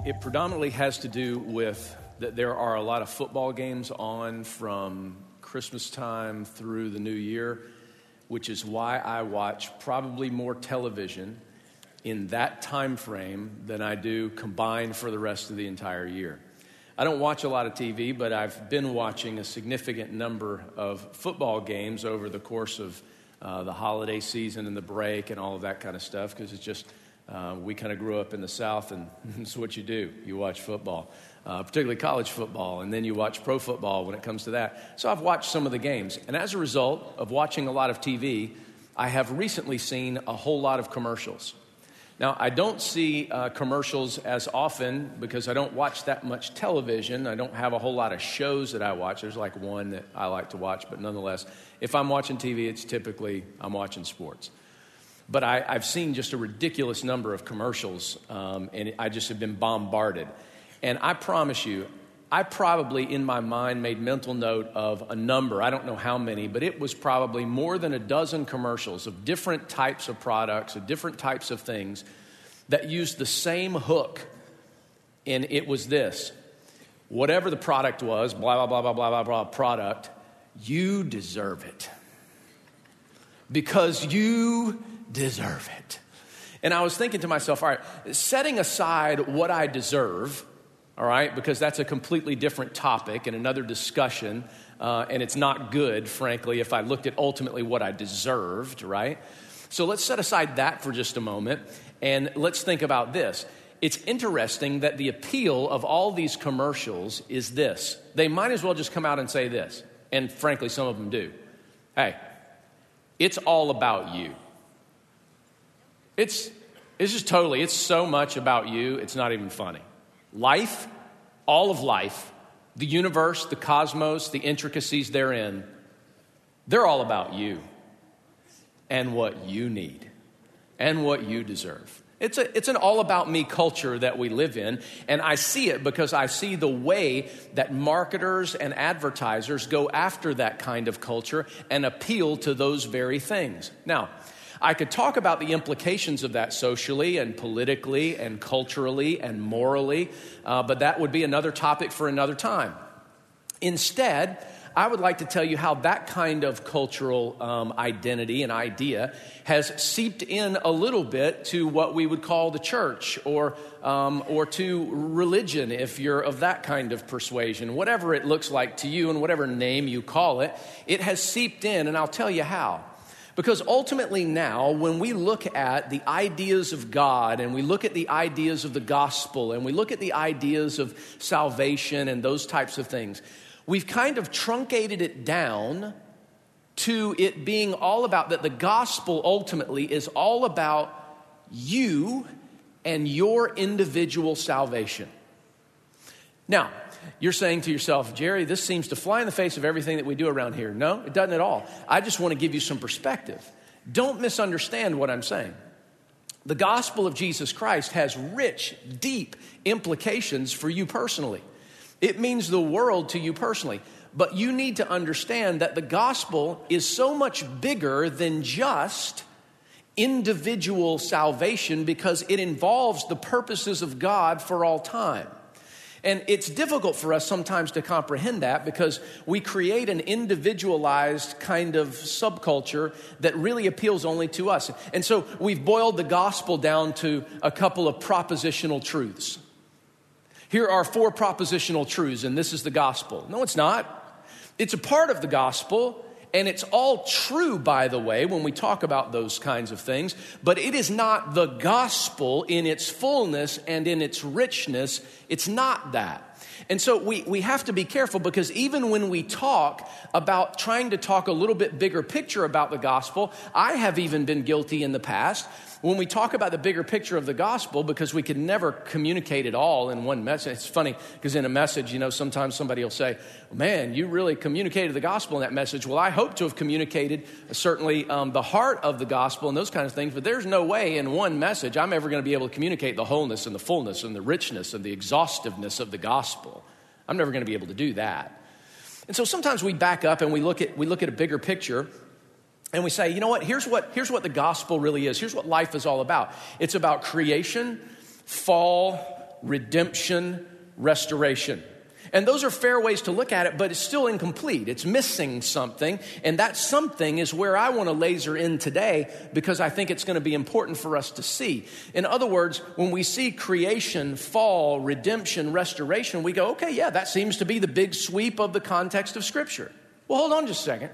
It predominantly has to do with that there are a lot of football games on from Christmas time through the new year, which is why I watch probably more television in that time frame than I do combined for the rest of the entire year. I don't watch a lot of TV, but I've been watching a significant number of football games over the course of the holiday season and the break and all of that kind of stuff, because it's just, we kind of grew up in the South, and it's what you do. You watch football, particularly college football, and then you watch pro football when it comes to that. So I've watched some of the games, and as a result of watching a lot of TV, I have recently seen a whole lot of commercials. Now, I don't see commercials as often because I don't watch that much television. I don't have a whole lot of shows that I watch. There's like one that I like to watch, but nonetheless, if I'm watching TV, it's typically I'm watching sports. But I've seen just a ridiculous number of commercials, and I just have been bombarded. And I promise you, I probably in my mind made mental note of a number. I don't know how many, but it was probably more than a dozen commercials of different types of products, of different types of things that used the same hook. And it was this: whatever the product was, blah, blah, blah, blah, blah, blah, blah, product, you deserve it. Because you deserve it. And I was thinking to myself, all right, setting aside what I deserve, all right, because that's a completely different topic and another discussion, and it's not good, frankly, if I looked at ultimately what I deserved, right? So let's set aside that for just a moment, and let's think about this. It's interesting that the appeal of all these commercials is this. They might as well just come out and say this, and frankly, some of them do. Hey, it's all about you. It's just totally, it's so much about you, it's not even funny. Life, all of life, the universe, the cosmos, the intricacies therein, they're all about you and what you need and what you deserve. It's an all about me culture that we live in, and I see it because I see the way that marketers and advertisers go after that kind of culture and appeal to those very things. Now, I could talk about the implications of that socially and politically and culturally and morally, but that would be another topic for another time. Instead, I would like to tell you how that kind of cultural identity and idea has seeped in a little bit to what we would call the church or to religion, if you're of that kind of persuasion. Whatever it looks like to you and whatever name you call it, it has seeped in, and I'll tell you how. Because ultimately now, when we look at the ideas of God and we look at the ideas of the gospel and we look at the ideas of salvation and those types of things, we've kind of truncated it down to it being all about that the gospel ultimately is all about you and your individual salvation. Now, you're saying to yourself, Jerry, this seems to fly in the face of everything that we do around here. No, it doesn't at all. I just want to give you some perspective. Don't misunderstand what I'm saying. The gospel of Jesus Christ has rich, deep implications for you personally. It means the world to you personally. But you need to understand that the gospel is so much bigger than just individual salvation because it involves the purposes of God for all time. And it's difficult for us sometimes to comprehend that because we create an individualized kind of subculture that really appeals only to us. And so we've boiled the gospel down to a couple of propositional truths. Here are 4 propositional truths, and this is the gospel. No, it's not. It's a part of the gospel, and it's all true, by the way, when we talk about those kinds of things, but it is not the gospel in its fullness and in its richness. It's not that. And so we have to be careful because even when we talk about trying to talk a little bit bigger picture about the gospel, I have even been guilty in the past. When we talk about the bigger picture of the gospel, because we can never communicate it all in one message. It's funny because in a message, sometimes somebody will say, man, you really communicated the gospel in that message. Well, I hope to have communicated certainly the heart of the gospel and those kinds of things, but there's no way in one message I'm ever going to be able to communicate the wholeness and the fullness and the richness and the exhaustiveness of the gospel. I'm never going to be able to do that. And so sometimes we back up and we look at a bigger picture. And we say, you know what, here's what the gospel really is. Here's what life is all about. It's about creation, fall, redemption, restoration. And those are fair ways to look at it, but it's still incomplete. It's missing something, and that something is where I want to laser in today because I think it's going to be important for us to see. In other words, when we see creation, fall, redemption, restoration, we go, okay, yeah, that seems to be the big sweep of the context of Scripture. Well, hold on just a second.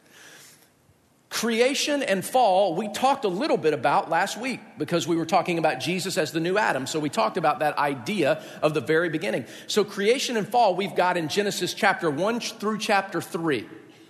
Creation and fall, we talked a little bit about last week because we were talking about Jesus as the new Adam. So we talked about that idea of the very beginning. So creation and fall we've got in Genesis chapter 1 through chapter 3.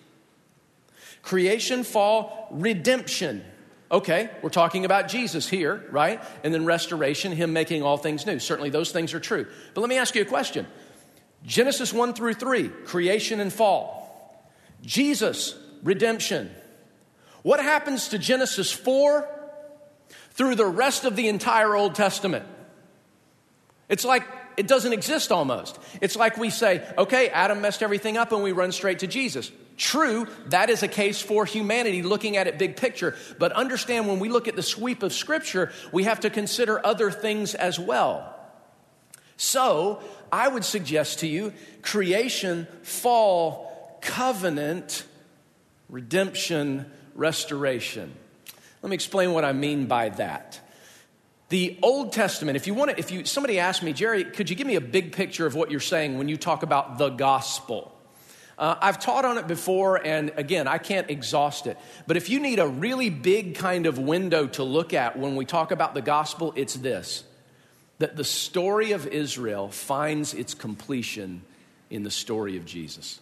Creation, fall, redemption. Okay, we're talking about Jesus here, right? And then restoration, him making all things new. Certainly those things are true. But let me ask you a question. Genesis 1 through 3, creation and fall. Jesus, redemption. What happens to Genesis 4 through the rest of the entire Old Testament? It's like it doesn't exist almost. It's like we say, okay, Adam messed everything up and we run straight to Jesus. True, that is a case for humanity looking at it big picture. But understand when we look at the sweep of Scripture, we have to consider other things as well. So I would suggest to you creation, fall, covenant, redemption, restoration. Let me explain what I mean by that. The Old Testament, somebody asked me, Jerry, could you give me a big picture of what you're saying when you talk about the gospel? I've taught on it before, and again, I can't exhaust it. But if you need a really big kind of window to look at when we talk about the gospel, it's this: that the story of Israel finds its completion in the story of Jesus.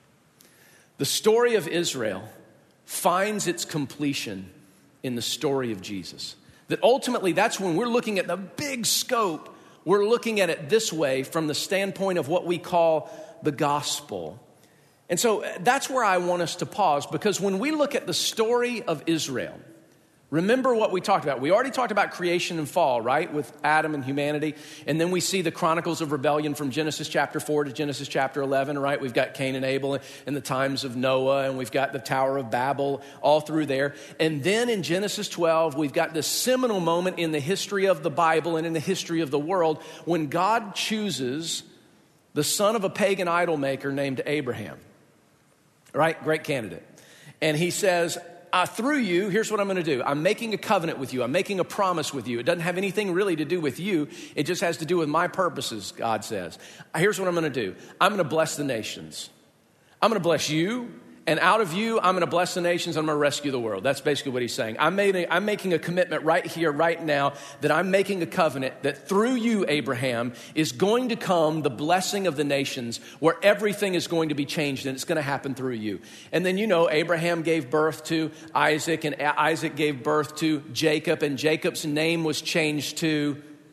The story of Israel finds its completion in the story of Jesus. That ultimately, that's when we're looking at the big scope, we're looking at it this way from the standpoint of what we call the gospel. And so that's where I want us to pause, because when we look at the story of Israel, remember what we talked about. We already talked about creation and fall, right, with Adam and humanity. And then we see the chronicles of rebellion from Genesis chapter 4 to Genesis chapter 11, right? We've got Cain and Abel and the times of Noah, and we've got the Tower of Babel all through there. And then in Genesis 12, we've got this seminal moment in the history of the Bible and in the history of the world when God chooses the son of a pagan idol maker named Abraham, right? Great candidate. And he says, through you, here's what I'm going to do. I'm making a covenant with you. I'm making a promise with you. It doesn't have anything really to do with you. It just has to do with my purposes, God says. Here's what I'm going to do. I'm going to bless the nations. I'm going to bless you. And out of you, I'm going to bless the nations. I'm going to rescue the world. That's basically what he's saying. I'm making a commitment right here, right now, that I'm making a covenant that through you, Abraham, is going to come the blessing of the nations where everything is going to be changed, and it's going to happen through you. And then, Abraham gave birth to Isaac, and Isaac gave birth to Jacob, and Jacob's name was changed to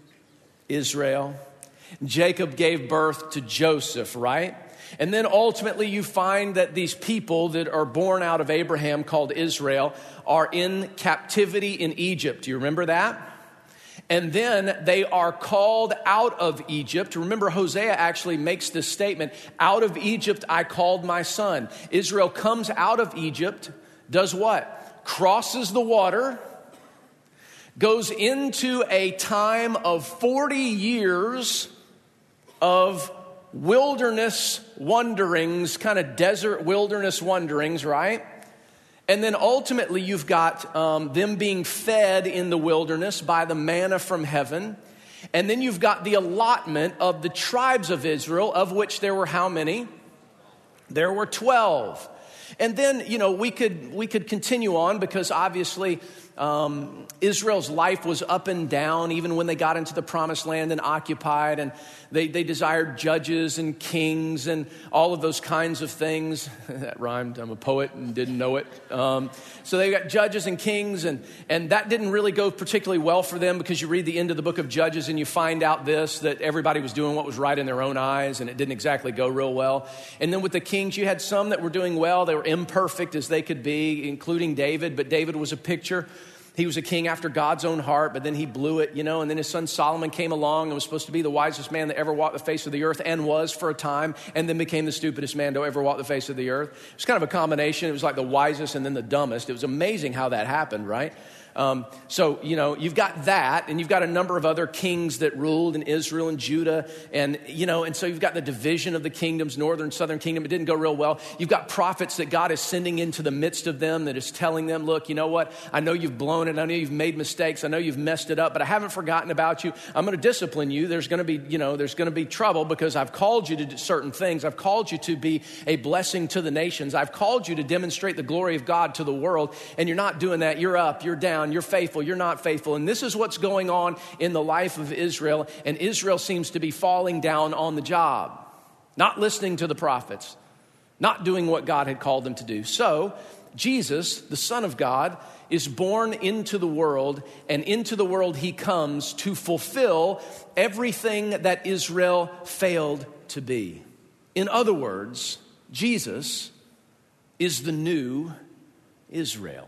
Israel. Jacob gave birth to Joseph, right? And then ultimately you find that these people that are born out of Abraham called Israel are in captivity in Egypt. Do you remember that? And then they are called out of Egypt. Remember, Hosea actually makes this statement, out of Egypt I called my son. Israel comes out of Egypt, does what? Crosses the water, goes into a time of 40 years of wilderness wanderings, kind of desert wilderness wanderings, right? And then ultimately you've got them being fed in the wilderness by the manna from heaven. And then you've got the allotment of the tribes of Israel, of which there were how many? There were 12. And then, we could continue on because obviously Israel's life was up and down even when they got into the promised land and occupied, and they desired judges and kings and all of those kinds of things. That rhymed. I'm a poet and didn't know it. So they got judges and kings, and that didn't really go particularly well for them, because you read the end of the book of Judges and you find out that everybody was doing what was right in their own eyes, and it didn't exactly go real well. And then with the kings, you had some that were doing well. They were imperfect as they could be, including David, but David was a picture. He was a king after God's own heart, but then he blew it, and then his son Solomon came along and was supposed to be the wisest man that ever walked the face of the earth, and was for a time, and then became the stupidest man to ever walk the face of the earth. It was kind of a combination. It was like the wisest and then the dumbest. It was amazing how that happened, right? So, you've got that, and you've got a number of other kings that ruled in Israel and Judah, and so you've got the division of the kingdoms, northern, southern kingdom. It didn't go real well. You've got prophets that God is sending into the midst of them that is telling them, look, you know what? I know you've blown it. I know you've made mistakes. I know you've messed it up, but I haven't forgotten about you. I'm going to discipline you. There's going to be trouble because I've called you to do certain things. I've called you to be a blessing to the nations. I've called you to demonstrate the glory of God to the world, and you're not doing that. You're up, you're down, you're faithful, you're not faithful. And this is what's going on in the life of Israel, and Israel seems to be falling down on the job, not listening to the prophets, not doing what God had called them to do. So Jesus, the Son of God, is born into the world, and into the world he comes to fulfill everything that Israel failed to be. In other words, Jesus is the new Israel.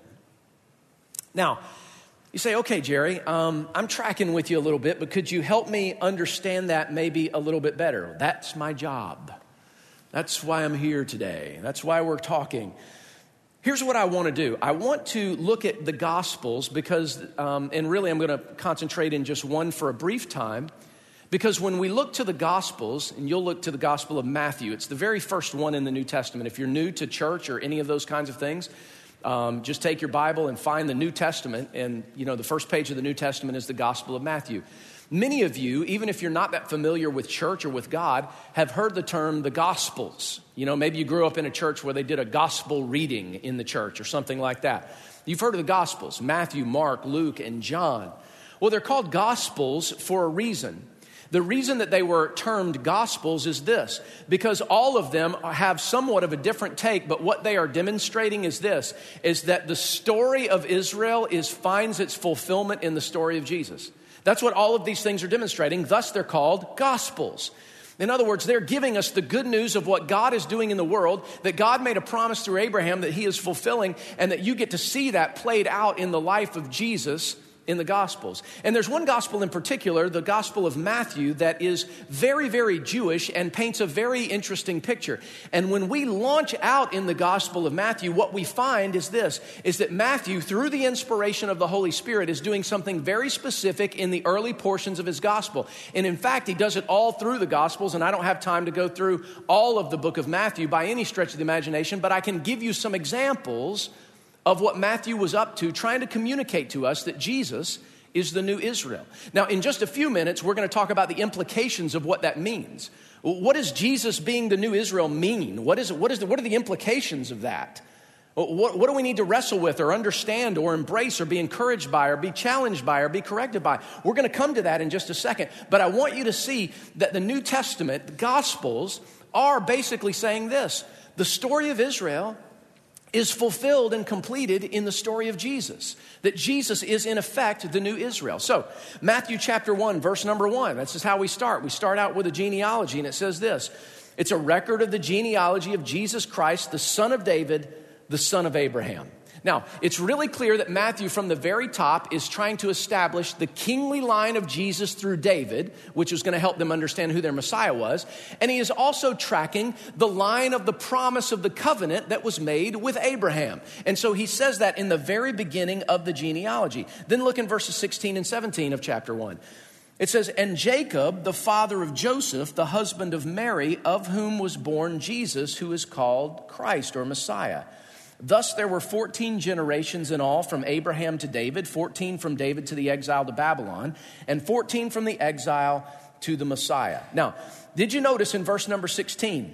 Now, you say, okay, Jerry, I'm tracking with you a little bit, but could you help me understand that maybe a little bit better? That's my job. That's why I'm here today. That's why we're talking. Here's what I want to do. I want to look at the Gospels because, and really I'm going to concentrate in just one for a brief time, because when we look to the Gospels, and you'll look to the Gospel of Matthew, it's the very first one in the New Testament. If you're new to church or any of those kinds of things, just take your Bible and find the New Testament, and the first page of the New Testament is the Gospel of Matthew. Many of you, even if you're not that familiar with church or with God, have heard the term the Gospels. Maybe you grew up in a church where they did a gospel reading in the church or something like that. You've heard of the Gospels, Matthew, Mark, Luke, and John. Well, they're called Gospels for a reason. The reason that they were termed Gospels is this, because all of them have somewhat of a different take, but what they are demonstrating is this, is that the story of Israel finds its fulfillment in the story of Jesus. That's what all of these things are demonstrating. Thus, they're called Gospels. In other words, they're giving us the good news of what God is doing in the world, that God made a promise through Abraham that he is fulfilling, and that you get to see that played out in the life of Jesus in the Gospels. And there's one gospel in particular, the Gospel of Matthew, that is very, very Jewish and paints a very interesting picture. And when we launch out in the Gospel of Matthew, what we find is this, is that Matthew, through the inspiration of the Holy Spirit, is doing something very specific in the early portions of his gospel. And in fact, he does it all through the Gospels, and I don't have time to go through all of the book of Matthew by any stretch of the imagination, but I can give you some examples of what Matthew was up to, trying to communicate to us that Jesus is the new Israel. Now, in just a few minutes, we're going to talk about the implications of what that means. What does Jesus being the new Israel mean? What are the implications of that? What do we need to wrestle with or understand or embrace or be encouraged by or be challenged by or be corrected by? We're going to come to that in just a second. But I want you to see that the New Testament, the Gospels, are basically saying this. The story of Israel is fulfilled and completed in the story of Jesus. That Jesus is, in effect, the new Israel. So, Matthew chapter 1, verse number 1. This is how we start. We start out with a genealogy, and it says this. It's a record of the genealogy of Jesus Christ, the son of David, the son of Abraham. Now, it's really clear that Matthew, from the very top, is trying to establish the kingly line of Jesus through David, which was going to help them understand who their Messiah was. And he is also tracking the line of the promise of the covenant that was made with Abraham. And so he says that in the very beginning of the genealogy. Then look in verses 16 and 17 of chapter 1. It says, and Jacob, the father of Joseph, the husband of Mary, of whom was born Jesus, who is called Christ or Messiah. Thus there were 14 generations in all from Abraham to David, 14 from David to the exile to Babylon, and 14 from the exile to the Messiah. Now, did you notice in verse number 16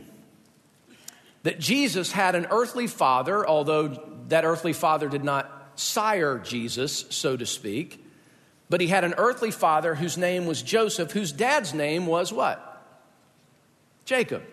that Jesus had an earthly father, although that earthly father did not sire Jesus, so to speak, but he had an earthly father whose name was Joseph, whose dad's name was what? Jacob.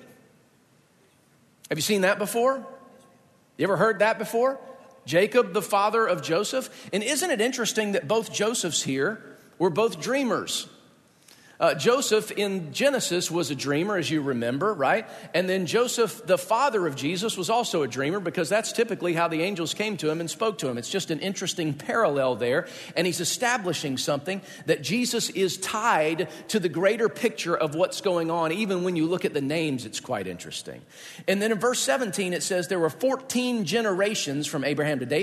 Have you seen that before? You ever heard that before? Jacob, the father of Joseph. And isn't it interesting that both Josephs here were both dreamers? Joseph in Genesis was a dreamer, as you remember, right? And then Joseph, the father of Jesus, was also a dreamer because that's typically how the angels came to him and spoke to him. It's just an interesting parallel there. And he's establishing something that Jesus is tied to the greater picture of what's going on. Even when you look at the names, it's quite interesting. And then in verse 17, it says there were 14 generations from Abraham to David,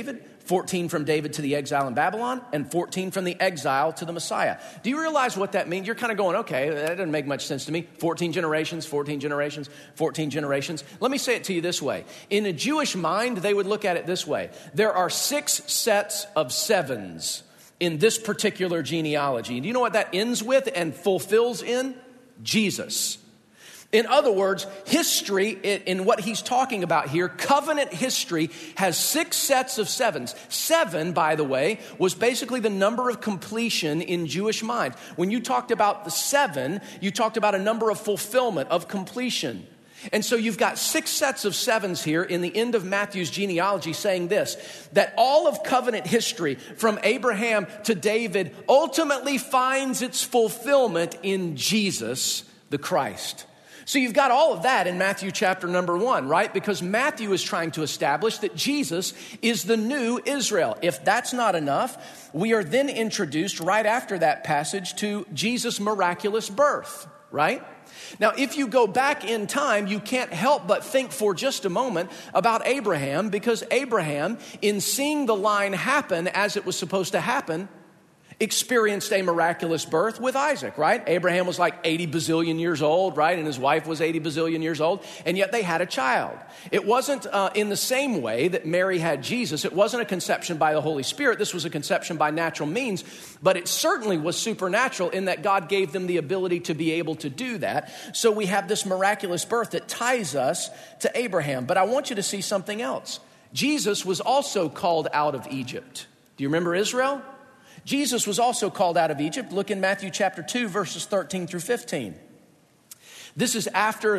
14 from David to the exile in Babylon, and 14 from the exile to the Messiah. Do you realize what that means? You're kind of going, okay, that doesn't make much sense to me. 14 generations, 14 generations, 14 generations. Let me say it to you this way. In a Jewish mind, they would look at it this way. There are 6 sets of 7s in this particular genealogy. And do you know what that ends with and fulfills in? Jesus. In other words, history, in what he's talking about here, covenant history has 6 sets of 7s. 7, by the way, was basically the number of completion in Jewish mind. When you talked about the 7, you talked about a number of fulfillment, of completion. And so you've got 6 sets of 7s here in the end of Matthew's genealogy saying this, that all of covenant history from Abraham to David ultimately finds its fulfillment in Jesus, the Christ. So you've got all of that in Matthew chapter number 1, right? Because Matthew is trying to establish that Jesus is the new Israel. If that's not enough, we are then introduced right after that passage to Jesus' miraculous birth, right? Now, if you go back in time, you can't help but think for just a moment about Abraham, because Abraham, in seeing the line happen as it was supposed to happen, experienced a miraculous birth with Isaac, right? Abraham was like 80 bazillion years old, right? And his wife was 80 bazillion years old, and yet they had a child. It wasn't in the same way that Mary had Jesus. It wasn't a conception by the Holy Spirit. This was a conception by natural means, but it certainly was supernatural in that God gave them the ability to be able to do that. So we have this miraculous birth that ties us to Abraham. But I want you to see something else. Jesus was also called out of Egypt. Do you remember Israel? Jesus was also called out of Egypt. Look in Matthew chapter 2, verses 13 through 15. This is after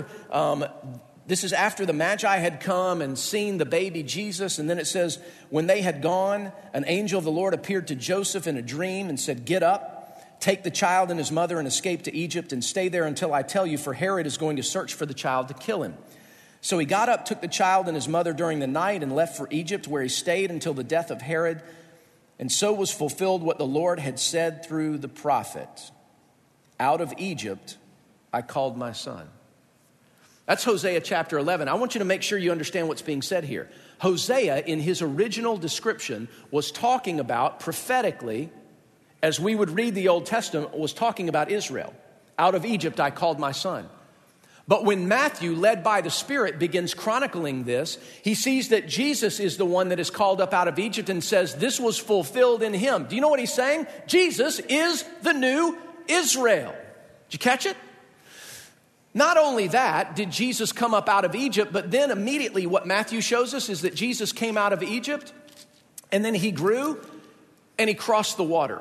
the Magi had come and seen the baby Jesus. And then it says, when they had gone, an angel of the Lord appeared to Joseph in a dream and said, "Get up, take the child and his mother and escape to Egypt and stay there until I tell you, for Herod is going to search for the child to kill him." So he got up, took the child and his mother during the night and left for Egypt, where he stayed until the death of Herod. And so was fulfilled what the Lord had said through the prophet. "Out of Egypt I called my son." That's Hosea chapter 11. I want you to make sure you understand what's being said here. Hosea, in his original description, was talking about prophetically, as we would read the Old Testament, was talking about Israel. "Out of Egypt I called my son." But when Matthew, led by the Spirit, begins chronicling this, he sees that Jesus is the one that is called up out of Egypt and says this was fulfilled in him. Do you know what he's saying? Jesus is the new Israel. Did you catch it? Not only that did Jesus come up out of Egypt, but then immediately what Matthew shows us is that Jesus came out of Egypt and then he grew and he crossed the water.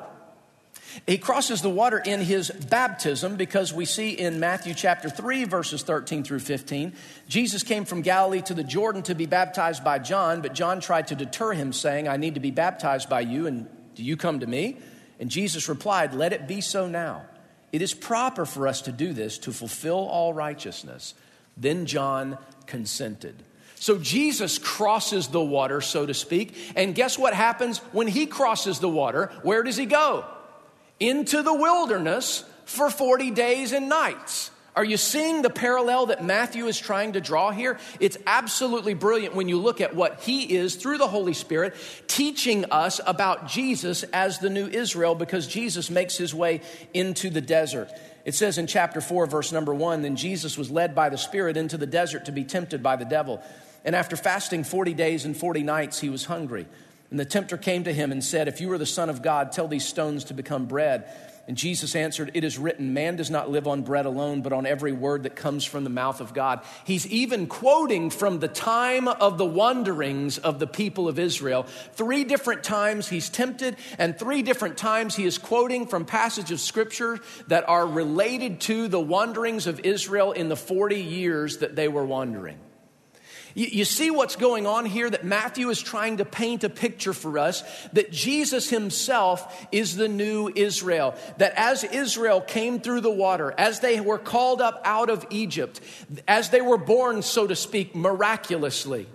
He crosses the water in his baptism because we see in Matthew chapter 3, verses 13 through 15, Jesus came from Galilee to the Jordan to be baptized by John, but John tried to deter him, saying, "I need to be baptized by you, and do you come to me?" And Jesus replied, "Let it be so now. It is proper for us to do this to fulfill all righteousness." Then John consented. So Jesus crosses the water, so to speak, and guess what happens when he crosses the water? Where does he go? Into the wilderness for 40 days and nights. Are you seeing the parallel that Matthew is trying to draw here? It's absolutely brilliant when you look at what he is, through the Holy Spirit, teaching us about Jesus as the new Israel, because Jesus makes his way into the desert. It says in chapter 4, verse number 1, "Then Jesus was led by the Spirit into the desert to be tempted by the devil. And after fasting 40 days and 40 nights, he was hungry. And the tempter came to him and said, 'If you are the Son of God, tell these stones to become bread.' And Jesus answered, 'It is written, man does not live on bread alone, but on every word that comes from the mouth of God.'" He's even quoting from the time of the wanderings of the people of Israel. 3 different times he's tempted, and 3 different times he is quoting from passages of Scripture that are related to the wanderings of Israel in the 40 years that they were wandering. You see what's going on here? That Matthew is trying to paint a picture for us that Jesus himself is the new Israel. That as Israel came through the water, as they were called up out of Egypt, as they were born, so to speak, miraculously,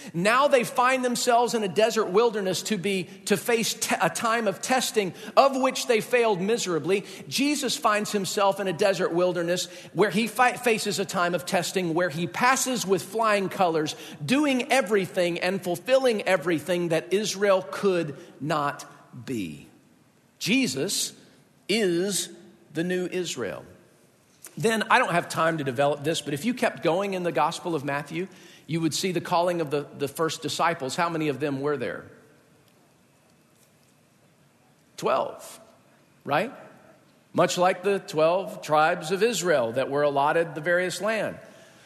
Now they find themselves in a desert wilderness to face a time of testing of which they failed miserably. Jesus finds himself in a desert wilderness where he faces a time of testing where he passes with flying colors, doing everything and fulfilling everything that Israel could not be. Jesus is the new Israel. Then, I don't have time to develop this, but if you kept going in the Gospel of Matthew, you would see the calling of the first disciples. How many of them were there? 12, right? Much like the 12 tribes of Israel that were allotted the various land.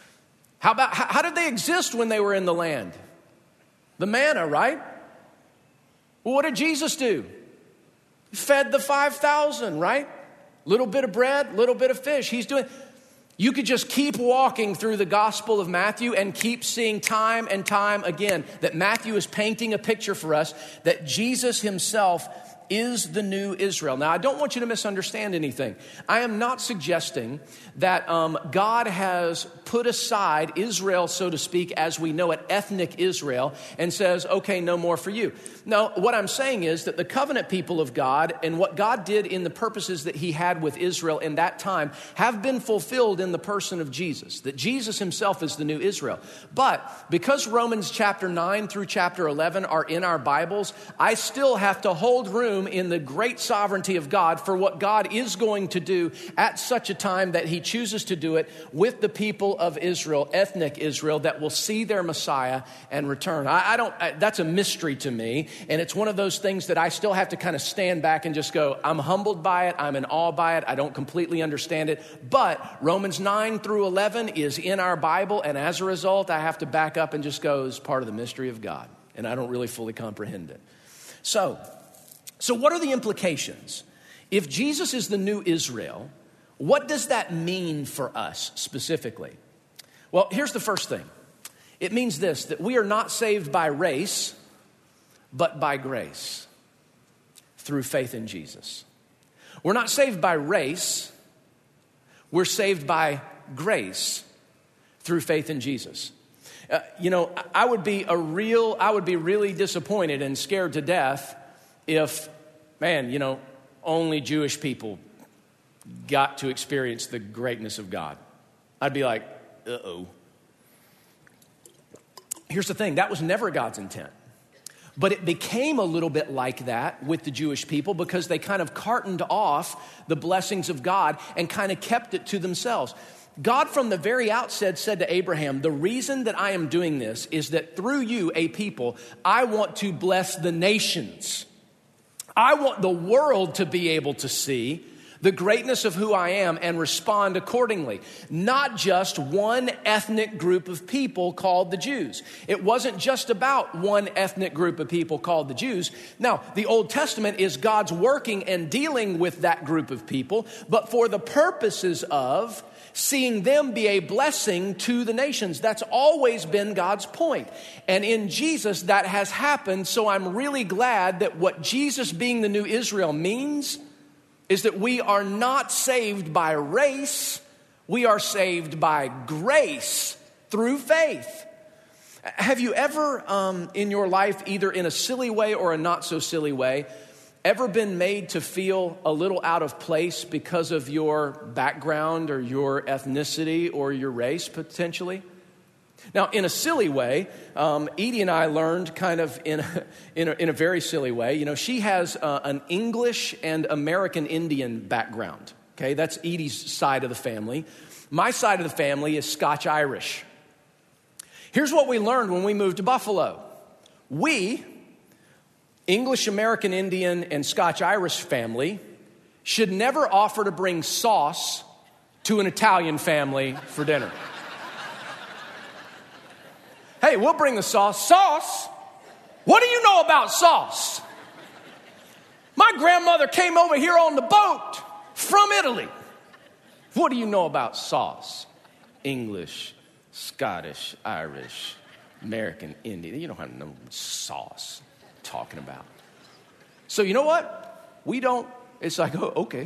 How did they exist when they were in the land? The manna, right? Well, what did Jesus do? He fed the 5,000, right? Little bit of bread, little bit of fish. You could just keep walking through the Gospel of Matthew and keep seeing time and time again that Matthew is painting a picture for us that Jesus himself is the new Israel. Now, I don't want you to misunderstand anything. I am not suggesting that God has put aside Israel, so to speak, as we know it, ethnic Israel, and says, okay, no more for you. No, what I'm saying is that the covenant people of God and what God did in the purposes that he had with Israel in that time have been fulfilled in the person of Jesus, that Jesus himself is the new Israel. But because Romans chapter 9 through chapter 11 are in our Bibles, I still have to hold room in the great sovereignty of God for what God is going to do at such a time that he chooses to do it with the people of Israel, ethnic Israel, that will see their Messiah and return. That's a mystery to me. And it's one of those things that I still have to kind of stand back and just go, I'm humbled by it. I'm in awe by it. I don't completely understand it. But Romans 9 through 11 is in our Bible. And as a result, I have to back up and just go, it's part of the mystery of God. And I don't really fully comprehend it. So what are the implications? If Jesus is the new Israel, what does that mean for us specifically? Well, here's the first thing. It means this, that we are not saved by race, but by grace through faith in Jesus. We're not saved by race. We're saved by grace through faith in Jesus. I would be really disappointed and scared to death if, only Jewish people got to experience the greatness of God. I'd be like, uh-oh. Here's the thing, that was never God's intent. But it became a little bit like that with the Jewish people because they kind of cartoned off the blessings of God and kind of kept it to themselves. God from the very outset said to Abraham, the reason that I am doing this is that through you, a people, I want to bless the nations. I want the world to be able to see the greatness of who I am and respond accordingly. Not just one ethnic group of people called the Jews. It wasn't just about one ethnic group of people called the Jews. Now, the Old Testament is God's working and dealing with that group of people, but for the purposes of seeing them be a blessing to the nations. That's always been God's point. And in Jesus, that has happened. So I'm really glad that what Jesus being the new Israel means is that we are not saved by race. We are saved by grace through faith. Have you ever in your life, either in a silly way or a not so silly way, ever been made to feel a little out of place because of your background or your ethnicity or your race potentially? Now, in a silly way, Edie and I learned kind of in a very silly way. She has an English and American Indian background. Okay, that's Edie's side of the family. My side of the family is Scotch-Irish. Here's what we learned when we moved to Buffalo. We, English, American Indian, and Scotch-Irish family, should never offer to bring sauce to an Italian family for dinner. Hey, we'll bring the sauce. Sauce? What do you know about sauce? My grandmother came over here on the boat from Italy. What do you know about sauce? English, Scottish, Irish, American, Indian. You don't have no sauce talking about. So you know what? We don't. It's like, oh, okay.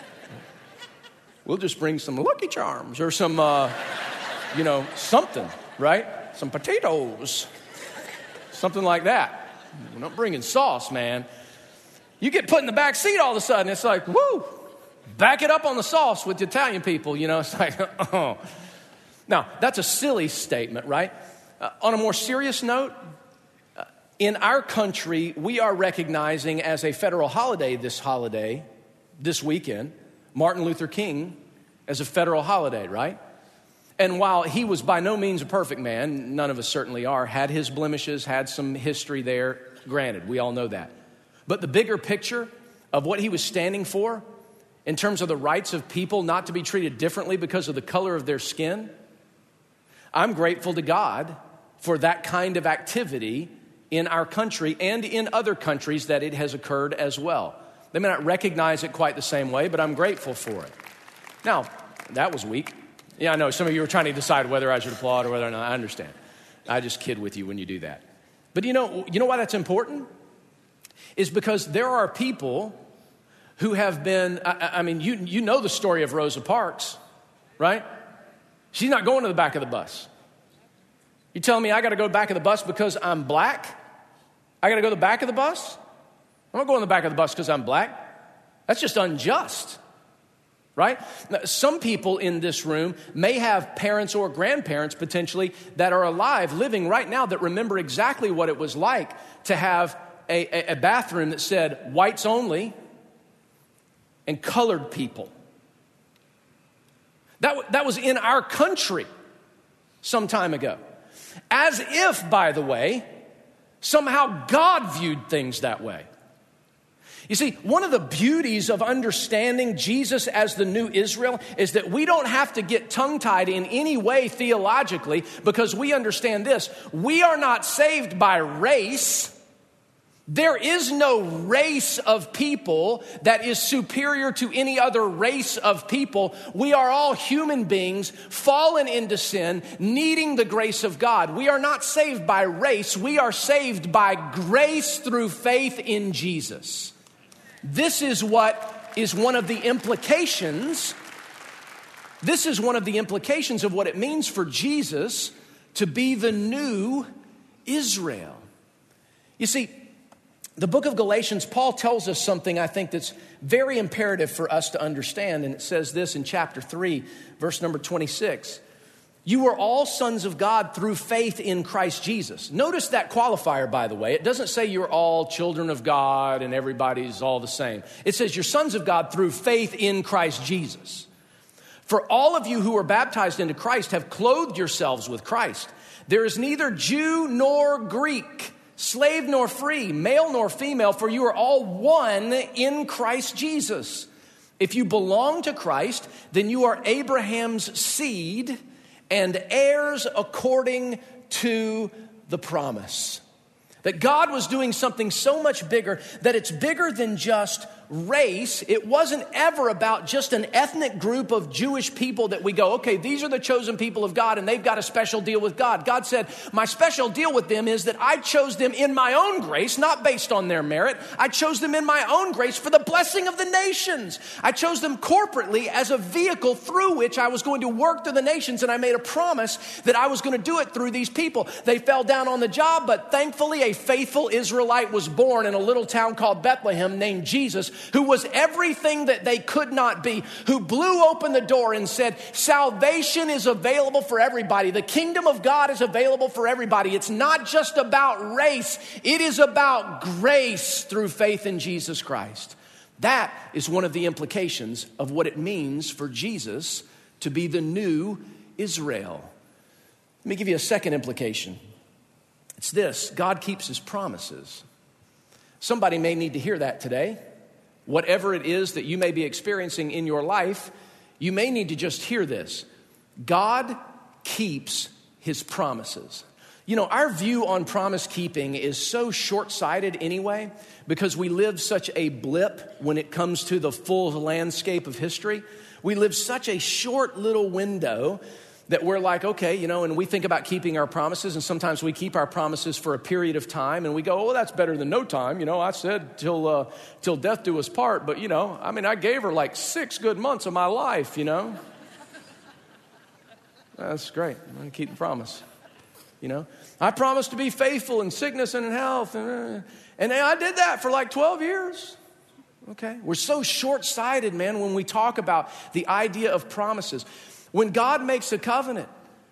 We'll just bring some Lucky Charms or some, something. right? Some potatoes, something like that. We're not bringing sauce, man. You get put in the back seat all of a sudden, it's like, woo, back it up on the sauce with the Italian people, you know, it's like, oh. Now, that's a silly statement, right? On a more serious note, in our country, we are recognizing as a federal holiday, this weekend, Martin Luther King as a federal holiday, right? And while he was by no means a perfect man, none of us certainly are, had his blemishes, had some history there, granted, we all know that. But the bigger picture of what he was standing for in terms of the rights of people not to be treated differently because of the color of their skin, I'm grateful to God for that kind of activity in our country and in other countries that it has occurred as well. They may not recognize it quite the same way, but I'm grateful for it. Now, that was weak. Yeah, I know some of you were trying to decide whether I should applaud or whether or not. I understand. I just kid with you when you do that. But you know why that's important? Is because there are people who have been, I mean, you know the story of Rosa Parks, right? She's not going to the back of the bus. You telling me I got to go back of the bus because I'm black? I got to go to the back of the bus? I'm not going to the back of the bus because I'm black. That's just unjust, right? Now, some people in this room may have parents or grandparents potentially that are alive, living right now, that remember exactly what it was like to have a bathroom that said whites only and colored people. That was in our country some time ago. As if, by the way, somehow God viewed things that way. You see, one of the beauties of understanding Jesus as the new Israel is that we don't have to get tongue-tied in any way theologically, because we understand this. We are not saved by race. There is no race of people that is superior to any other race of people. We are all human beings, fallen into sin, needing the grace of God. We are not saved by race. We are saved by grace through faith in Jesus. This is what is one of the implications. This is one of the implications of what it means for Jesus to be the new Israel. You see, the book of Galatians, Paul tells us something I think that's very imperative for us to understand. And it says this in chapter 3, verse number 26. You are all sons of God through faith in Christ Jesus. Notice that qualifier, by the way. It doesn't say you're all children of God and everybody's all the same. It says you're sons of God through faith in Christ Jesus. For all of you who are baptized into Christ have clothed yourselves with Christ. There is neither Jew nor Greek, slave nor free, male nor female, for you are all one in Christ Jesus. If you belong to Christ, then you are Abraham's seed and heirs according to the promise. That God was doing something so much bigger, that it's bigger than just race. It wasn't ever about just an ethnic group of Jewish people that we go, okay, these are the chosen people of God and they've got a special deal with God. God said, my special deal with them is that I chose them in my own grace, not based on their merit. I chose them in my own grace for the blessing of the nations. I chose them corporately as a vehicle through which I was going to work through the nations, and I made a promise that I was going to do it through these people. They fell down on the job, but thankfully a faithful Israelite was born in a little town called Bethlehem named Jesus, who was everything that they could not be, who blew open the door and said, salvation is available for everybody. The kingdom of God is available for everybody. It's not just about race. It is about grace through faith in Jesus Christ. That is one of the implications of what it means for Jesus to be the new Israel. Let me give you a second implication. It's this: God keeps his promises. Somebody may need to hear that today. Whatever it is that you may be experiencing in your life, you may need to just hear this. God keeps his promises. You know, our view on promise keeping is so short-sighted anyway, because we live such a blip when it comes to the full landscape of history. We live such a short little window that we're like, okay, you know, and we think about keeping our promises, and sometimes we keep our promises for a period of time, and we go, oh, that's better than no time. You know, I said till death do us part, but, you know, I mean, I gave her like 6 good months of my life, you know. That's great. I'm going to keep the promise. I promised to be faithful in sickness and in health. And I did that for like 12 years. Okay. We're so short-sighted, man, when we talk about the idea of promises. When God makes a covenant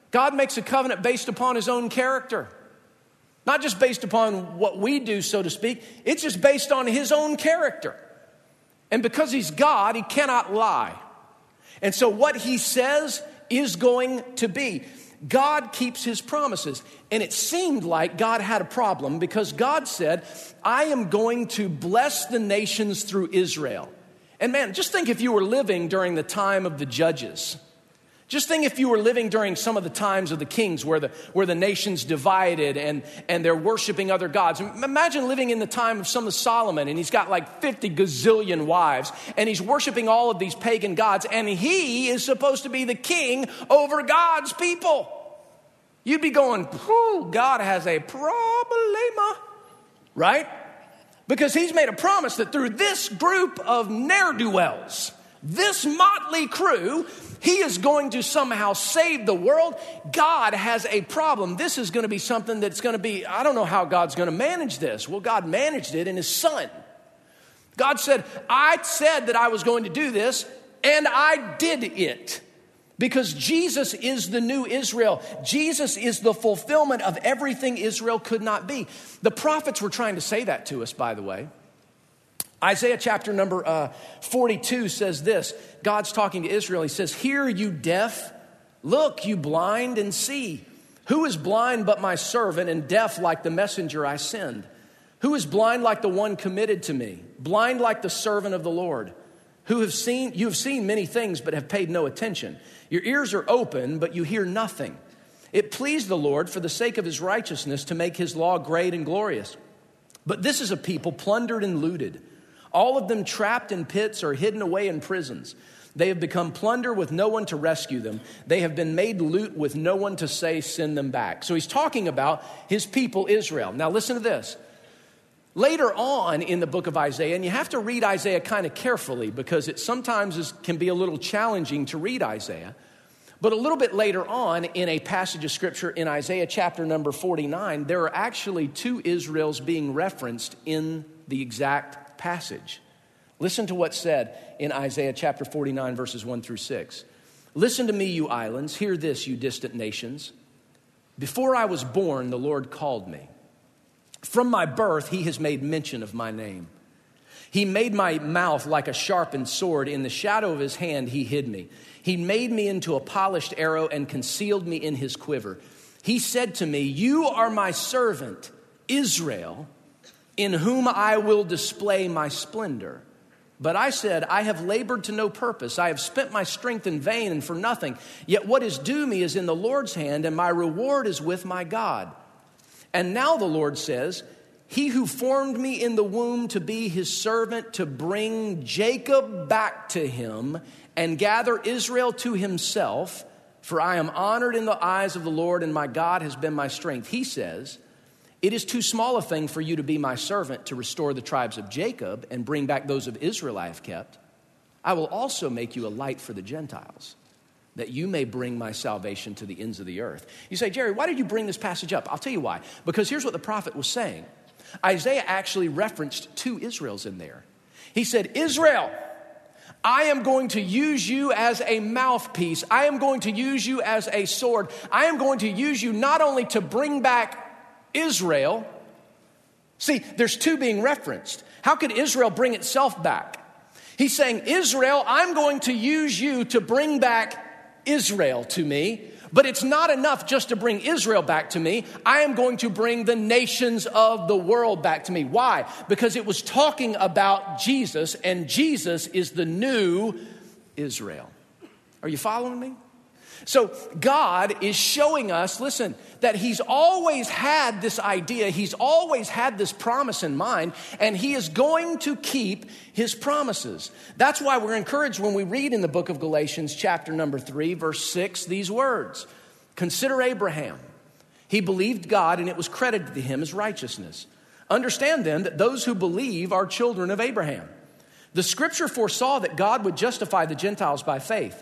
based upon his own character. Not just based upon what we do, so to speak. It's just based on his own character. And because he's God, he cannot lie. And so what he says is going to be. God keeps his promises. And it seemed like God had a problem because God said, I am going to bless the nations through Israel. And man, just think if you were living during the time of the judges. Just think if you were living during some of the times of the kings where the nations divided and they're worshiping other gods. Imagine living in the time of some of Solomon and he's got like 50 gazillion wives and he's worshiping all of these pagan gods and he is supposed to be the king over God's people. You'd be going, God has a problema, right? Because he's made a promise that through this group of ne'er-do-wells, this motley crew, he is going to somehow save the world. God has a problem. This is going to be something that's going to be, I don't know how God's going to manage this. Well, God managed it in his son. God said, I said that I was going to do this, and I did it. Because Jesus is the new Israel. Jesus is the fulfillment of everything Israel could not be. The prophets were trying to say that to us, by the way. Isaiah chapter number 42 says this. God's talking to Israel. He says, hear you deaf, look you blind and see. Who is blind but my servant and deaf like the messenger I send? Who is blind like the one committed to me? Blind like the servant of the Lord? You have seen many things but have paid no attention. Your ears are open but you hear nothing. It pleased the Lord for the sake of his righteousness to make his law great and glorious. But this is a people plundered and looted. All of them trapped in pits or hidden away in prisons. They have become plunder with no one to rescue them. They have been made loot with no one to say, send them back. So he's talking about his people Israel. Now listen to this. Later on in the book of Isaiah, and you have to read Isaiah kind of carefully because it sometimes can be a little challenging to read Isaiah. But a little bit later on in a passage of scripture in Isaiah chapter number 49, there are actually two Israels being referenced in the exact passage. Listen to what's said in Isaiah chapter 49, verses 1 through 6. Listen to me, you islands. Hear this, you distant nations. Before I was born, the Lord called me. From my birth, he has made mention of my name. He made my mouth like a sharpened sword. In the shadow of his hand, he hid me. He made me into a polished arrow and concealed me in his quiver. He said to me, you are my servant, Israel, in whom I will display my splendor. But I said, I have labored to no purpose. I have spent my strength in vain and for nothing. Yet what is due me is in the Lord's hand, and my reward is with my God. And now the Lord says, he who formed me in the womb to be his servant, to bring Jacob back to him and gather Israel to himself, for I am honored in the eyes of the Lord, and my God has been my strength. He says, it is too small a thing for you to be my servant to restore the tribes of Jacob and bring back those of Israel I have kept. I will also make you a light for the Gentiles, that you may bring my salvation to the ends of the earth. You say, Jerry, why did you bring this passage up? I'll tell you why. Because here's what the prophet was saying. Isaiah actually referenced two Israels in there. He said, Israel, I am going to use you as a mouthpiece. I am going to use you as a sword. I am going to use you not only to bring back Israel. See, there's two being referenced. How could Israel bring itself back? He's saying, Israel, I'm going to use you to bring back Israel to me. But it's not enough just to bring Israel back to me. I am going to bring the nations of the world back to me. Why? Because it was talking about Jesus, and Jesus is the new Israel. Are you following me? So God is showing us, listen, that he's always had this idea, he's always had this promise in mind, and he is going to keep his promises. That's why we're encouraged when we read in the book of Galatians chapter number 3, verse 6, these words. Consider Abraham. He believed God and it was credited to him as righteousness. Understand then that those who believe are children of Abraham. The scripture foresaw that God would justify the Gentiles by faith.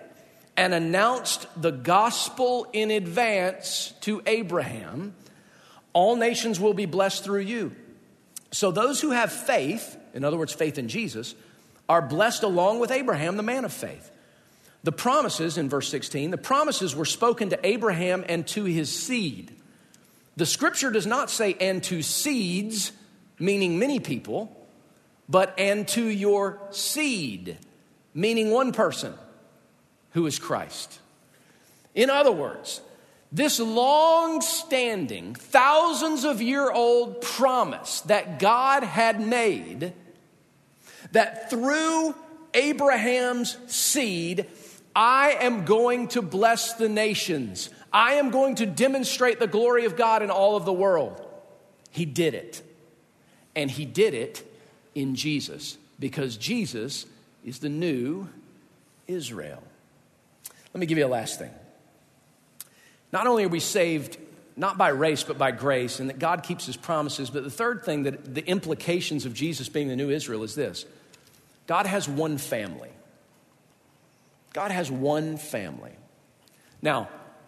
and announced the gospel in advance to Abraham, all nations will be blessed through you. So those who have faith, in other words, faith in Jesus, are blessed along with Abraham, the man of faith. The promises, in verse 16, the promises were spoken to Abraham and to his seed. The scripture does not say, and to seeds, meaning many people, but and to your seed, meaning one person, who is Christ. In other words, this long-standing, thousands of year old promise that God had made, that through Abraham's seed, I am going to bless the nations. I am going to demonstrate the glory of God in all of the world. He did it. And he did it in Jesus, because Jesus is the new Israel. Let me give you a last thing. Not only are we saved not by race, but by grace, and that God keeps his promises, but the third thing, that the implications of Jesus being the new Israel, is this. God has one family. God has one family. Now,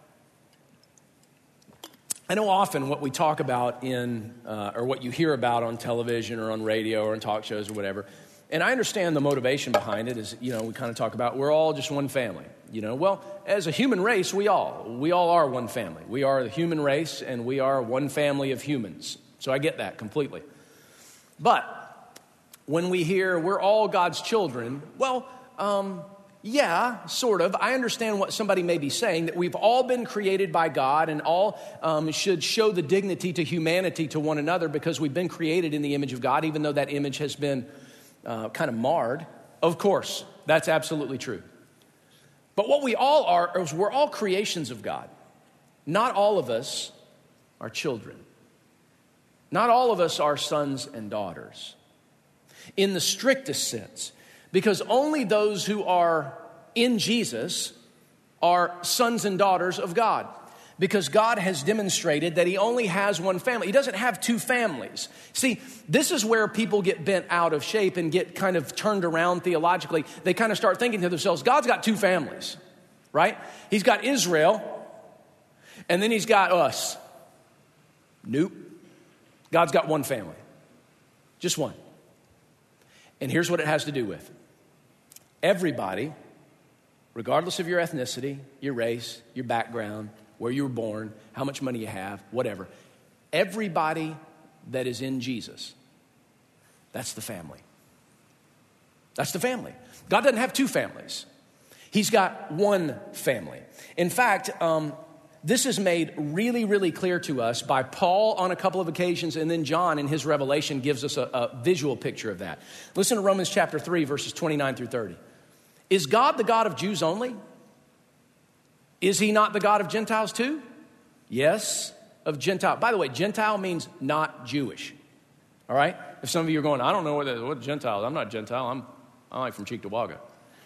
I know often what we talk about or what you hear about on television or on radio or in talk shows or whatever, and I understand the motivation behind it is, we kind of talk about we're all just one family. Well, as a human race, we all are one family. We are the human race, and we are one family of humans. So I get that completely. But when we hear we're all God's children, well, yeah, sort of. I understand what somebody may be saying, that we've all been created by God and all should show the dignity to humanity to one another because we've been created in the image of God, even though that image has been kind of marred. Of course, that's absolutely true. But what we all are is we're all creations of God. Not all of us are children. Not all of us are sons and daughters in the strictest sense, because only those who are in Jesus are sons and daughters of God. Because God has demonstrated that he only has one family. He doesn't have two families. See, this is where people get bent out of shape and get kind of turned around theologically. They kind of start thinking to themselves, God's got two families, right? He's got Israel, and then he's got us. Nope. God's got one family. Just one. And here's what it has to do with. Everybody, regardless of your ethnicity, your race, your background, where you were born, how much money you have, whatever. Everybody that is in Jesus, that's the family. That's the family. God doesn't have two families. He's got one family. In fact, this is made really, really clear to us by Paul on a couple of occasions, and then John in his Revelation gives us a visual picture of that. Listen to Romans chapter 3, verses 29 through 30. Is God the God of Jews only? Is he not the God of Gentiles too? Yes, of Gentile. By the way, Gentile means not Jewish. All right? If some of you are going, I don't know what Gentile is. I'm not Gentile. I'm like from Cheektowaga.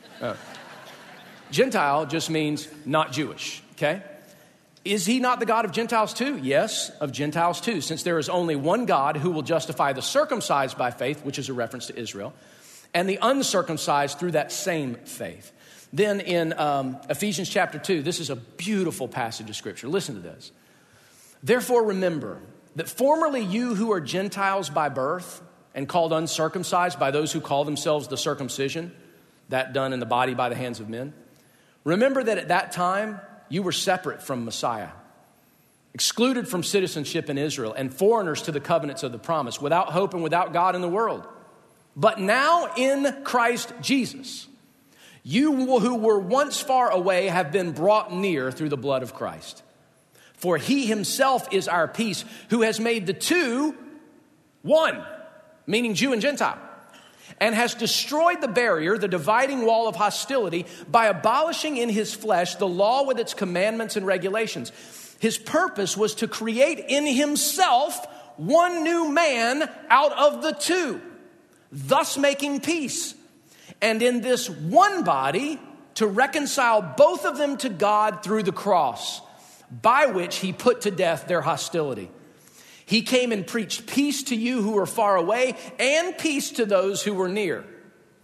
Gentile just means not Jewish, okay? Is he not the God of Gentiles too? Yes, of Gentiles too, since there is only one God who will justify the circumcised by faith, which is a reference to Israel, and the uncircumcised through that same faith. Then in Ephesians chapter 2, this is a beautiful passage of scripture. Listen to this. Therefore remember that formerly you who are Gentiles by birth and called uncircumcised by those who call themselves the circumcision, that done in the body by the hands of men. Remember that at that time you were separate from Messiah, excluded from citizenship in Israel, and foreigners to the covenants of the promise, without hope and without God in the world. But now in Christ Jesus, you who were once far away have been brought near through the blood of Christ. For he himself is our peace, who has made the two one, meaning Jew and Gentile, and has destroyed the barrier, the dividing wall of hostility, by abolishing in his flesh the law with its commandments and regulations. His purpose was to create in himself one new man out of the two, thus making peace. And in this one body, to reconcile both of them to God through the cross, by which he put to death their hostility. He came and preached peace to you who were far away and peace to those who were near.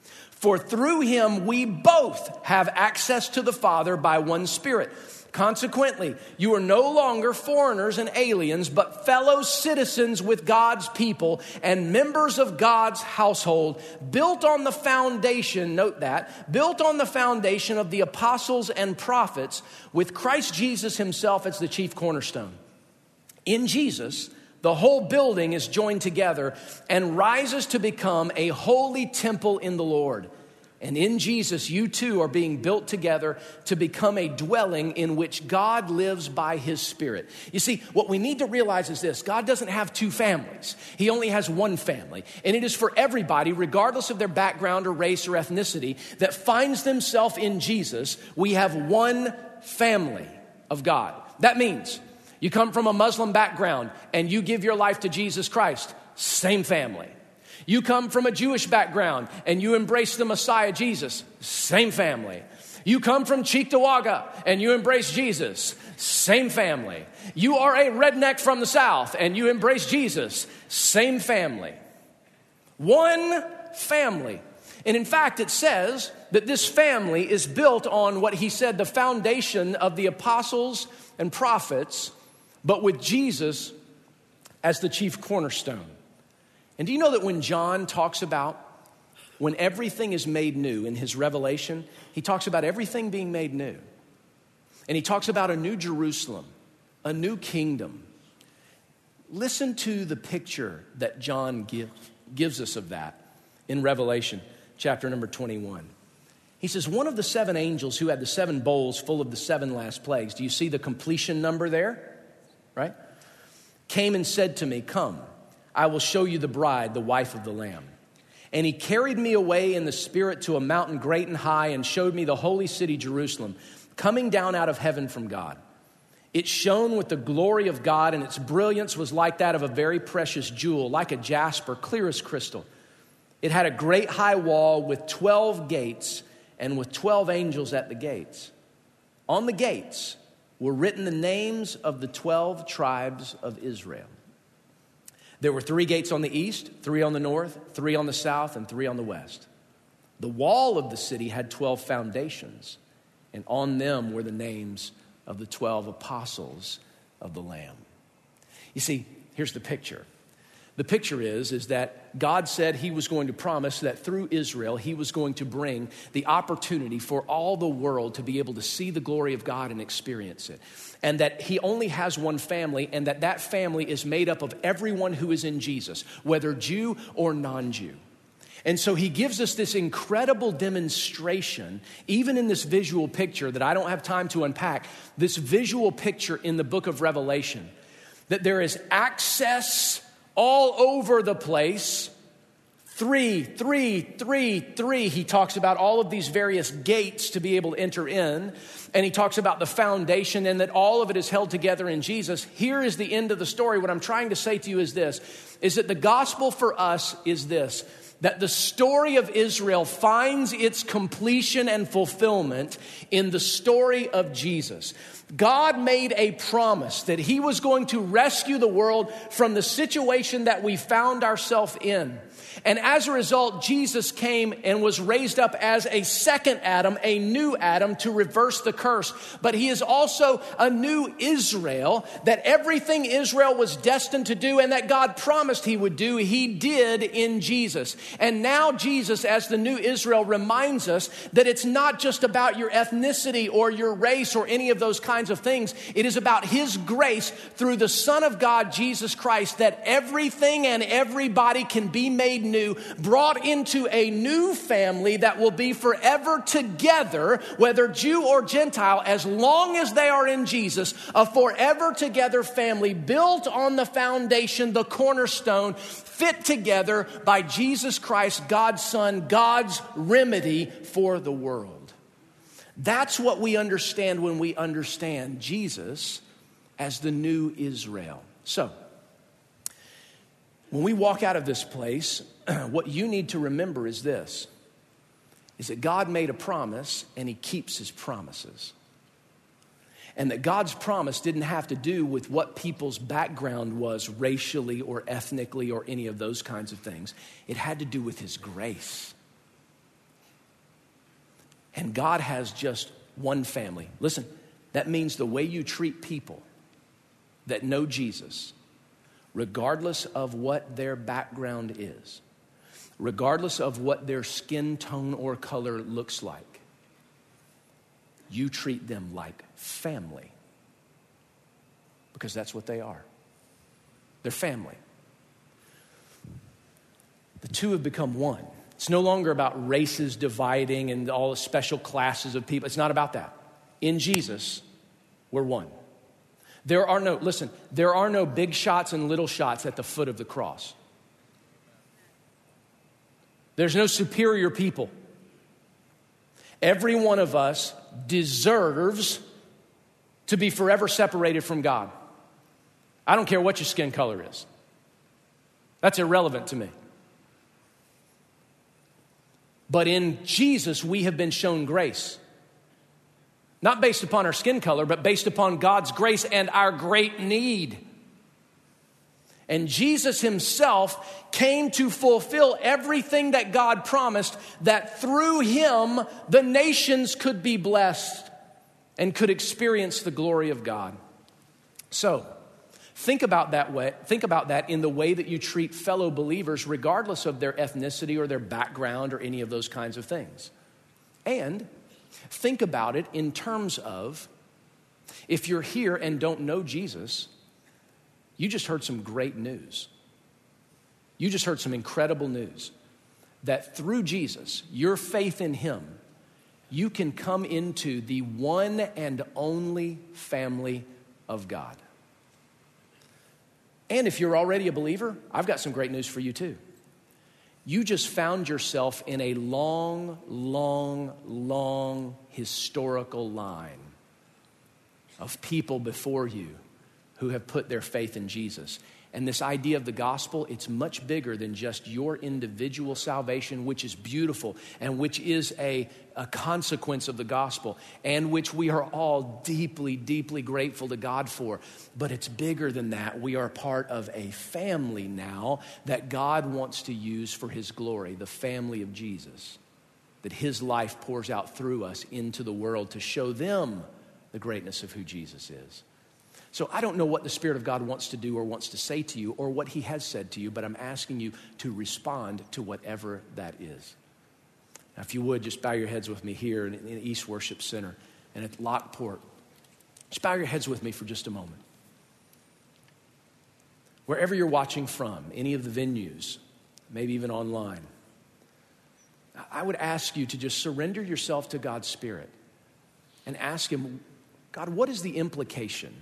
For through him we both have access to the Father by one Spirit. Consequently, you are no longer foreigners and aliens, but fellow citizens with God's people and members of God's household, built on the foundation, note that, built on the foundation of the apostles and prophets, with Christ Jesus himself as the chief cornerstone. In Jesus, the whole building is joined together and rises to become a holy temple in the Lord. And in Jesus, you too are being built together to become a dwelling in which God lives by his Spirit. You see, what we need to realize is this: God doesn't have two families. He only has one family. And it is for everybody, regardless of their background or race or ethnicity, that finds themselves in Jesus. We have one family of God. That means you come from a Muslim background and you give your life to Jesus Christ, same family. You come from a Jewish background and you embrace the Messiah, Jesus, same family. You come from Cheektowaga and you embrace Jesus, same family. You are a redneck from the South and you embrace Jesus, same family. One family. And in fact, it says that this family is built on what he said, the foundation of the apostles and prophets, but with Jesus as the chief cornerstone. And do you know that when John talks about when everything is made new in his revelation, he talks about everything being made new. And he talks about a new Jerusalem, a new kingdom. Listen to the picture that John gives us of that in Revelation chapter number 21. He says, one of the seven angels who had the seven bowls full of the seven last plagues, do you see the completion number there? Right? Came and said to me, come, I will show you the bride, the wife of the Lamb. And he carried me away in the Spirit to a mountain great and high and showed me the holy city, Jerusalem, coming down out of heaven from God. It shone with the glory of God, and its brilliance was like that of a very precious jewel, like a jasper, clear as crystal. It had a great high wall with 12 gates and with 12 angels at the gates. On the gates were written the names of the 12 tribes of Israel. There were 3 gates on the east, 3 on the north, 3 on the south, and 3 on the west. The wall of the city had 12 foundations, and on them were the names of the 12 apostles of the Lamb. You see, here's the picture. The picture is that God said he was going to promise that through Israel, he was going to bring the opportunity for all the world to be able to see the glory of God and experience it. And that he only has one family, and that family is made up of everyone who is in Jesus, whether Jew or non-Jew. And so he gives us this incredible demonstration, even in this visual picture that I don't have time to unpack, this visual picture in the book of Revelation, that there is access all over the place. 3, 3, 3, 3. He talks about all of these various gates to be able to enter in. And he talks about the foundation and that all of it is held together in Jesus. Here is the end of the story. What I'm trying to say to you is this, is that the gospel for us is this, that the story of Israel finds its completion and fulfillment in the story of Jesus. God made a promise that he was going to rescue the world from the situation that we found ourselves in. And as a result, Jesus came and was raised up as a second Adam, a new Adam, to reverse the curse. But he is also a new Israel, that everything Israel was destined to do and that God promised he would do, he did in Jesus. And now Jesus, as the new Israel, reminds us that it's not just about your ethnicity or your race or any of those kinds of things. It is about his grace through the Son of God, Jesus Christ, that everything and everybody can be made new, brought into a new family that will be forever together, whether Jew or Gentile, as long as they are in Jesus, a forever together family built on the foundation, the cornerstone, fit together by Jesus Christ, God's Son, God's remedy for the world. That's what we understand when we understand Jesus as the new Israel. So, when we walk out of this place, what you need to remember is this, is that God made a promise and he keeps his promises. And that God's promise didn't have to do with what people's background was racially or ethnically or any of those kinds of things. It had to do with his grace. And God has just one family. Listen, that means the way you treat people that know Jesus, regardless of what their background is, regardless of what their skin tone or color looks like, you treat them like family. Because that's what they are. They're family. The two have become one. It's no longer about races dividing and all the special classes of people. It's not about that. In Jesus, we're one. There are no big shots and little shots at the foot of the cross. There's no superior people. Every one of us deserves to be forever separated from God. I don't care what your skin color is. That's irrelevant to me. But in Jesus, we have been shown grace. Not based upon our skin color, but based upon God's grace and our great need. And Jesus himself came to fulfill everything that God promised, that through him, the nations could be blessed and could experience the glory of God. So, think about that in the way that you treat fellow believers, regardless of their ethnicity or their background or any of those kinds of things. And think about it in terms of, if you're here and don't know Jesus, you just heard some great news. You just heard some incredible news. That through Jesus, your faith in him, you can come into the one and only family of God. And if you're already a believer, I've got some great news for you too. You just found yourself in a long, long, long historical line of people before you who have put their faith in Jesus. And this idea of the gospel, it's much bigger than just your individual salvation, which is beautiful and which is a consequence of the gospel and which we are all deeply, deeply grateful to God for. But it's bigger than that. We are part of a family now that God wants to use for his glory, the family of Jesus, that his life pours out through us into the world to show them the greatness of who Jesus is. So I don't know what the Spirit of God wants to do or wants to say to you or what he has said to you, but I'm asking you to respond to whatever that is. Now, if you would, just bow your heads with me here in East Worship Center and at Lockport. Just bow your heads with me for just a moment. Wherever you're watching from, any of the venues, maybe even online, I would ask you to just surrender yourself to God's Spirit and ask him, God, what is the implication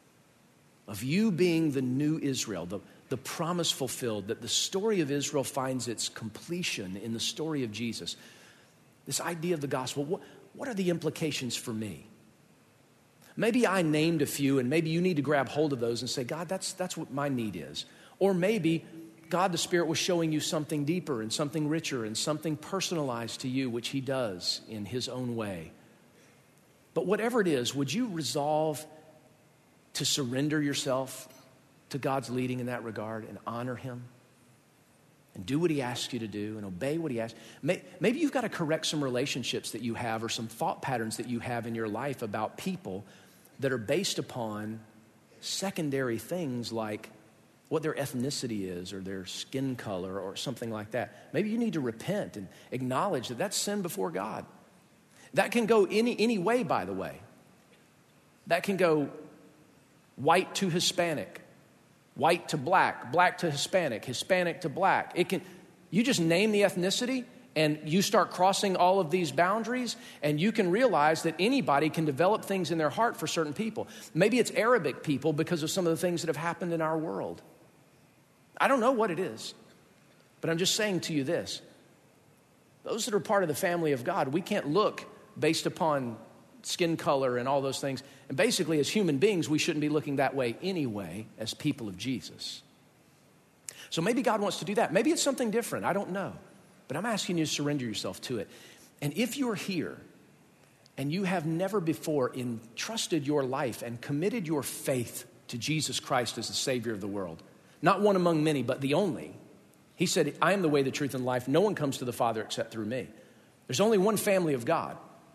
of you being the new Israel, the promise fulfilled, that the story of Israel finds its completion in the story of Jesus? This idea of the gospel, what are the implications for me? Maybe I named a few, and maybe you need to grab hold of those and say, God, that's what my need is. Or maybe God, the Spirit, was showing you something deeper and something richer and something personalized to you, which he does in his own way. But whatever it is, would you resolve to surrender yourself to God's leading in that regard and honor him and do what he asks you to do and obey what he asks? Maybe you've got to correct some relationships that you have or some thought patterns that you have in your life about people that are based upon secondary things like what their ethnicity is or their skin color or something like that. Maybe you need to repent and acknowledge that that's sin before God. That can go any way, by the way. That can go white to Hispanic, white to black, black to Hispanic, Hispanic to black. You just name the ethnicity and you start crossing all of these boundaries and you can realize that anybody can develop things in their heart for certain people. Maybe it's Arabic people because of some of the things that have happened in our world. I don't know what it is, but I'm just saying to you this. Those that are part of the family of God, we can't look based upon skin color and all those things. And basically, as human beings, we shouldn't be looking that way anyway as people of Jesus. So maybe God wants to do that. Maybe it's something different. I don't know. But I'm asking you to surrender yourself to it. And if you're here and you have never before entrusted your life and committed your faith to Jesus Christ as the Savior of the world, not one among many, but the only. He said, I am the way, the truth, and life. No one comes to the Father except through me. There's only one family of God.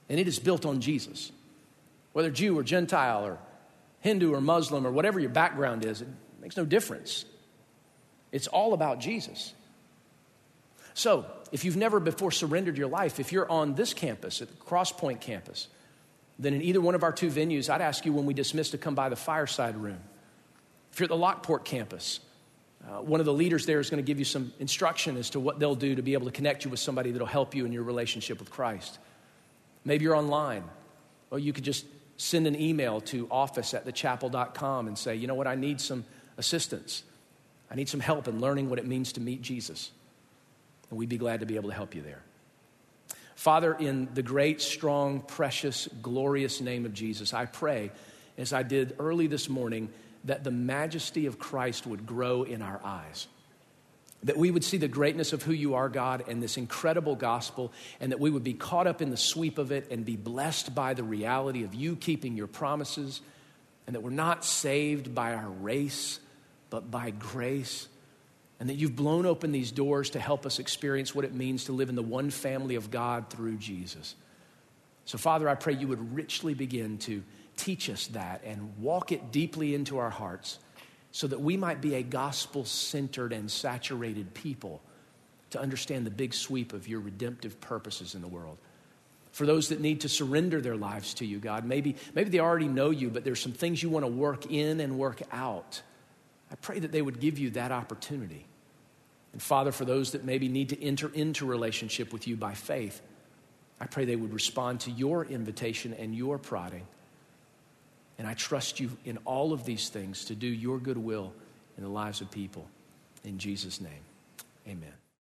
And it is built on Jesus. Whether Jew or Gentile or Hindu or Muslim or whatever your background is, it makes no difference. It's all about Jesus. So, if you've never before surrendered your life, if you're on this campus, at the Crosspoint campus, then in either one of our two venues, I'd ask you when we dismiss to come by the fireside room. If you're at the Lockport campus, one of the leaders there is going to give you some instruction as to what they'll do to be able to connect you with somebody that'll help you in your relationship with Christ. Maybe you're online. Well, you could just send an email to office@thechapel.com and say, you know what, I need some assistance. I need some help in learning what it means to meet Jesus. And we'd be glad to be able to help you there. Father, in the great, strong, precious, glorious name of Jesus, I pray, as I did early this morning, that the majesty of Christ would grow in our eyes. That we would see the greatness of who you are, God, and this incredible gospel, and that we would be caught up in the sweep of it and be blessed by the reality of you keeping your promises, and that we're not saved by our race, but by grace, and that you've blown open these doors to help us experience what it means to live in the one family of God through Jesus. So, Father, I pray you would richly begin to teach us that and walk it deeply into our hearts so that we might be a gospel-centered and saturated people to understand the big sweep of your redemptive purposes in the world. For those that need to surrender their lives to you, God, maybe they already know you, but there's some things you want to work in and work out. I pray that they would give you that opportunity. And Father, for those that maybe need to enter into relationship with you by faith, I pray they would respond to your invitation and your prodding. And I trust you in all of these things to do your good will in the lives of people. In Jesus' name, amen.